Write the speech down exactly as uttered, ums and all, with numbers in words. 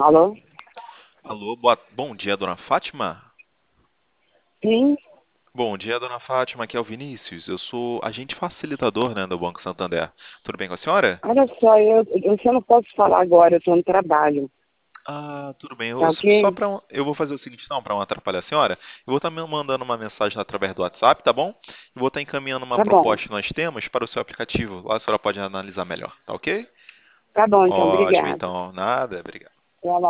Alô? Alô, boa... bom dia, dona Fátima. Sim, Bom dia, dona Fátima. Aqui é o Vinícius. Eu sou agente facilitador, né, do Banco Santander. Tudo bem com a senhora? olha só, eu, eu só não posso falar agora, eu estou no trabalho, Ah, tudo bem. Eu, tá só ok? para eu vou fazer o seguinte, não, para não atrapalhar a senhora, eu vou estar me mandando uma mensagem através do WhatsApp, tá bom? Eu vou estar encaminhando uma Tá bom, proposta que nós temos para o seu aplicativo. Lá a senhora pode analisar melhor, tá ok? tá bom então, Ótimo, obrigada. então, nada, obrigado. Até logo.